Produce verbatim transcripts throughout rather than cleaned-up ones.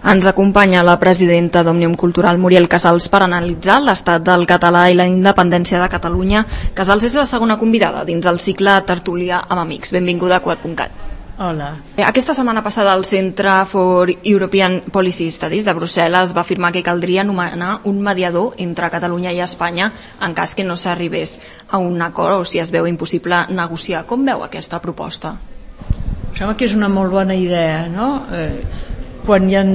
Ens acompanya la presidenta d'Òmnium Cultural, Muriel Casals, per analitzar l'estat del català i la independència de Catalunya. Casals és la segona convidada dins el cicle Tertúlia amb Amics. Benvinguda a Quad punt cat. Hola. Aquesta setmana passada el Centre for European Policy Studies de Brussel·les va afirmar que caldria nomenar un mediador entre Catalunya i Espanya en cas que no s'arribés a un acord o si es veu impossible negociar. Com veu aquesta proposta? Em sembla que és una molt bona idea, no? Eh, quan hi ha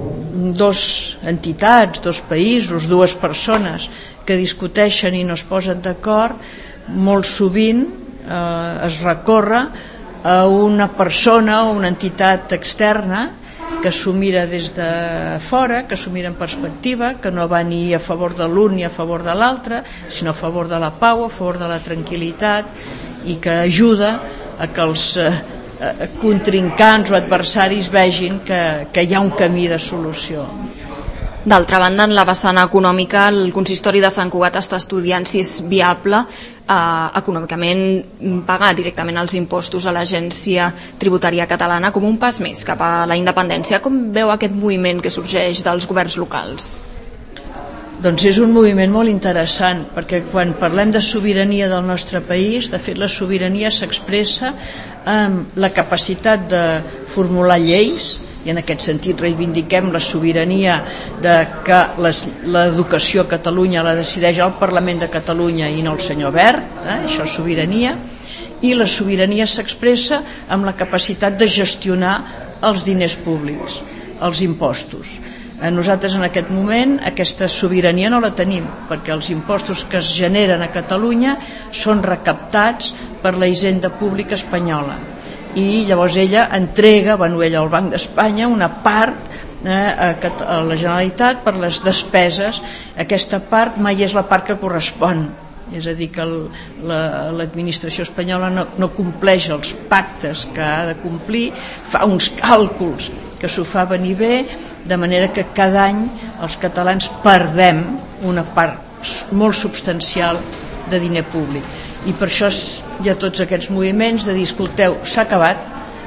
dos entitats, dos països, dues persones que discuteixen i no es posen d'acord, molt sovint eh, es recorre a una persona o una entitat externa que s'ho mira des de fora, que s'ho mira en perspectiva, que no va ni a favor de l'un ni a favor de l'altre, sinó a favor de la pau, a favor de la tranquil·litat, i que ajuda a que els eh, contrincants o adversaris vegin que, que hi ha un camí de solució. D'altra banda, en la vessant econòmica, el consistori de Sant Cugat està estudiant si és viable eh, econòmicament pagar directament els impostos a l'Agència Tributària Catalana com un pas més cap a la independència. Com veu aquest moviment que sorgeix dels governs locals? Doncs és un moviment molt interessant, perquè quan parlem de sobirania del nostre país, de fet la sobirania s'expressa amb la capacitat de formular lleis, i en aquest sentit reivindiquem la sobirania de que l'educació a Catalunya la decideix el Parlament de Catalunya i no el senyor Wert, eh? Això és sobirania, i la sobirania s'expressa amb la capacitat de gestionar els diners públics, els impostos. Nosaltres en aquest moment aquesta sobirania no la tenim, perquè els impostos que es generen a Catalunya són recaptats per la Hisenda Pública Espanyola, i llavors ella entrega, bueno, ella al Banc d'Espanya, una part eh, a, a la Generalitat per les despeses. Aquesta part mai és la part que correspon, és a dir, que l'administració espanyola no, no compleix els pactes que ha de complir, fa uns càlculs que s'ho fa venir bé, de manera que cada any els catalans perdem una part molt substancial de diner públic. I per això hi ha tots aquests moviments de dir, escolteu, s'ha acabat,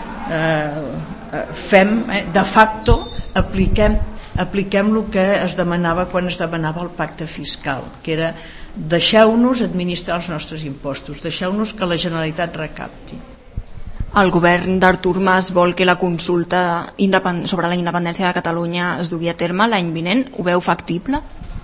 eh, fem, eh, de facto apliquem, apliquem el que es demanava quan es demanava el pacte fiscal, que era deixeu-nos administrar els nostres impostos, deixeu-nos que la Generalitat recapti. El govern d'Artur Mas vol que la consulta sobre la independència de Catalunya es dugui a terme l'any vinent. Ho veu factible?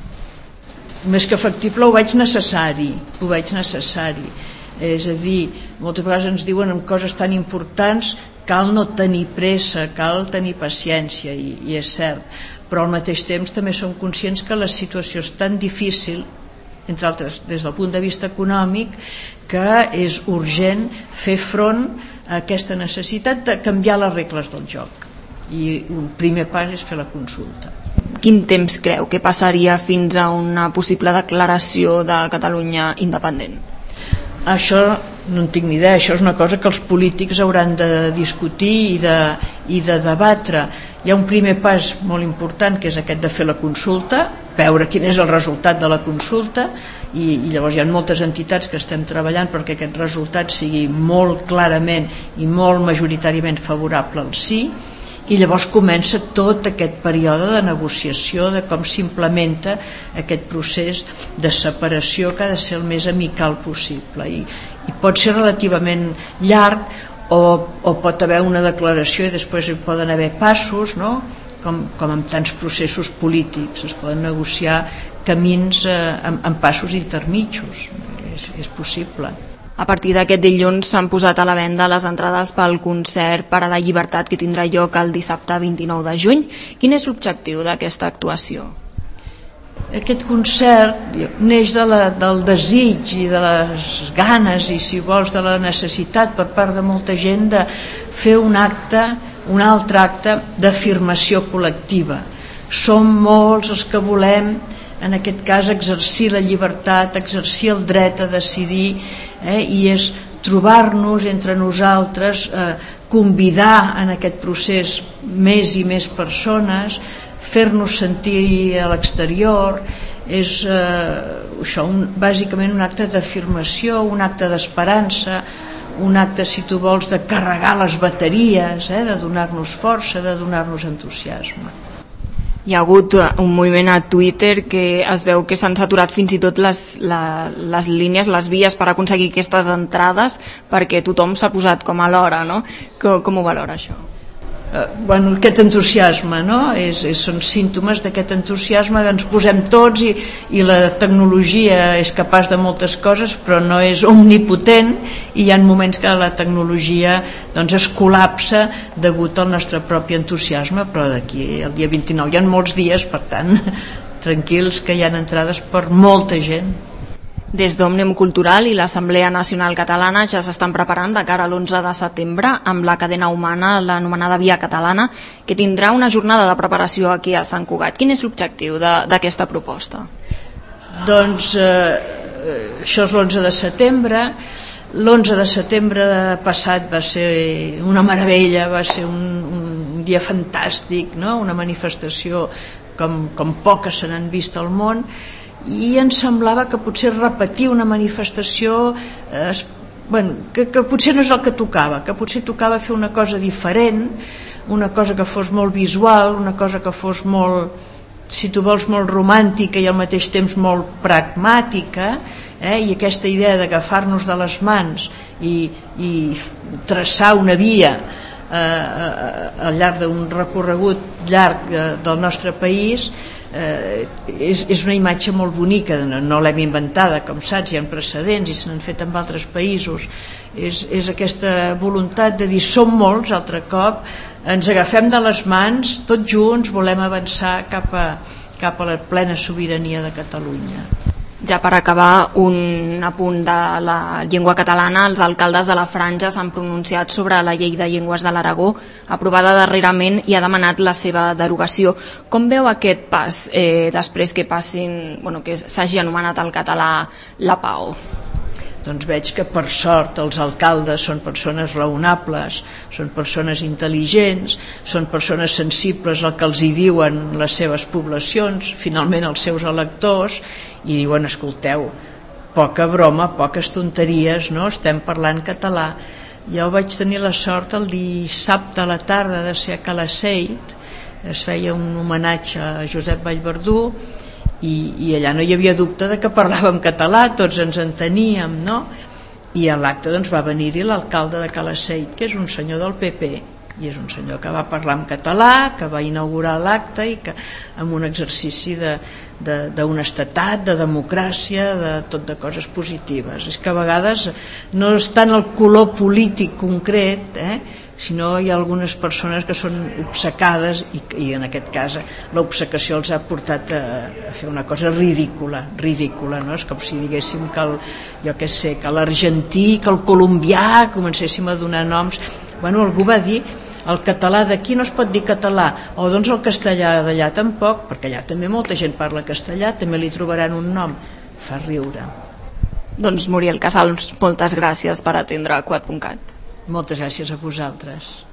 Més que factible, ho veig necessari, ho veig necessari. És a dir, moltes vegades ens diuen en coses tan importants cal no tenir pressa, cal tenir paciència, i, i és cert, però al mateix temps també som conscients que la situació és tan difícil, entre altres des del punt de vista econòmic, que és urgent fer front a aquesta necessitat de canviar les regles del joc, i un primer pas és fer la consulta. Quin temps creu que passaria fins a una possible declaració de Catalunya independent? Això no en tinc ni idea, això és una cosa que els polítics hauran de discutir i de, i de debatre. Hi ha un primer pas molt important, que és aquest de fer la consulta, veure quin és el resultat de la consulta, i, i llavors hi ha moltes entitats que estem treballant perquè aquest resultat sigui molt clarament i molt majoritàriament favorable al sí, i llavors comença tot aquest període de negociació de com s'implementa aquest procés de separació que ha de ser el més amical possible, i, i pot ser relativament llarg o, o pot haver una declaració i després hi poden haver passos, no? com, com en tants processos polítics es poden negociar camins eh, amb, amb passos intermitjos, és, és possible. A partir d'aquest dilluns s'han posat a la venda les entrades pel concert Per a la Llibertat que tindrà lloc el dissabte vint-i-nou de juny. Quin és l'objectiu d'aquesta actuació? Aquest concert neix de la, del desig i de les ganes i, si vols, de la necessitat per part de molta gent de fer un acte, un altre acte d'afirmació col·lectiva. Som molts els que volem, en aquest cas, exercir la llibertat, exercir el dret a decidir, eh, i és trobar-nos entre nosaltres, eh, convidar en aquest procés més i més persones, fer-nos sentir a l'exterior. És eh, això, un, bàsicament un acte d'afirmació, un acte d'esperança, un acte, si tu vols, de carregar les bateries, eh, de donar-nos força, de donar-nos entusiasme. Hi ha hagut un moviment a Twitter que es veu que s'han saturat fins i tot les, la, les línies, les vies per aconseguir aquestes entrades perquè tothom s'ha posat com a l'hora, no? Com, com ho valora això? Uh, bueno, aquest entusiasme, no? És, és, són símptomes d'aquest entusiasme que ens posem tots i, i la tecnologia és capaç de moltes coses però no és omnipotent i hi ha moments que la tecnologia doncs, es col·lapsa degut al nostre propi entusiasme, però d'aquí el dia vint-i-nou hi ha molts dies, per tant tranquils que hi ha entrades per molta gent. Des d'Òmnium Cultural i l'Assemblea Nacional Catalana ja s'estan preparant de cara a l'onze de setembre amb la cadena humana, l'anomenada Via Catalana, que tindrà una jornada de preparació aquí a Sant Cugat. Quin és l'objectiu d'aquesta proposta? Doncs eh, això és l'onze de setembre. L'onze de setembre passat va ser una meravella, va ser un, un dia fantàstic, no? Una manifestació com, com poques se n'han vist al món, i ens semblava que potser repetir una manifestació eh, bueno, que, que potser no és el que tocava, que potser tocava fer una cosa diferent, una cosa que fos molt visual, una cosa que fos molt, si tu vols, molt romàntica i al mateix temps molt pragmàtica, eh? I aquesta idea d'agafar-nos de les mans i, i traçar una via eh, al llarg d'un recorregut llarg eh, del nostre país. Eh, és, és una imatge molt bonica, no, no l'hem inventada, com saps, hi ha precedents i se n'han fet en altres països. És, és aquesta voluntat de dir som molts, altre cop ens agafem de les mans, tots junts volem avançar cap a, cap a la plena sobirania de Catalunya. Ja per acabar, un apunt de la llengua catalana. Els alcaldes de la Franja s'han pronunciat sobre la llei de llengües de l'Aragó, aprovada darrerament, i ha demanat la seva derogació. Com veu aquest pas eh, després que passin, bueno, que s'hagi anomenat el català la Pau? Doncs veig que per sort els alcaldes són persones raonables, són persones intel·ligents, són persones sensibles al que els hi diuen les seves poblacions, finalment els seus electors, i diuen, escolteu, poca broma, poques tonteries, no? Estem parlant català. Jo vaig tenir la sort el dissabte a la tarda de ser a Calaceit, es feia un homenatge a Josep Vallverdú, I, i allà no hi havia dubte de que parlàvem català, tots ens enteníem, no? I a l'acte doncs, va venir-hi l'alcalde de Calaceit, que és un senyor del P P, i és un senyor que va parlar en català, que va inaugurar l'acte i que amb un exercici d'honestedat, de, de, de democràcia, de tot de coses positives. És que a vegades no és tant el color polític concret, eh? Sinó hi ha algunes persones que són obcecades i, i en aquest cas l'obcecació els ha portat a, a fer una cosa ridícula, ridícula, no? És com si diguéssim que el, jo què sé, que l'argentí, que el colombià, comencéssim a donar noms. Bueno, algú va dir el català d'aquí no es pot dir català, o doncs el castellà d'allà tampoc, perquè allà també molta gent parla castellà, també li trobaran un nom. Fa riure. Doncs Muriel Casals, moltes gràcies per atendre Cugat punt cat. Moltes gràcies a vosaltres.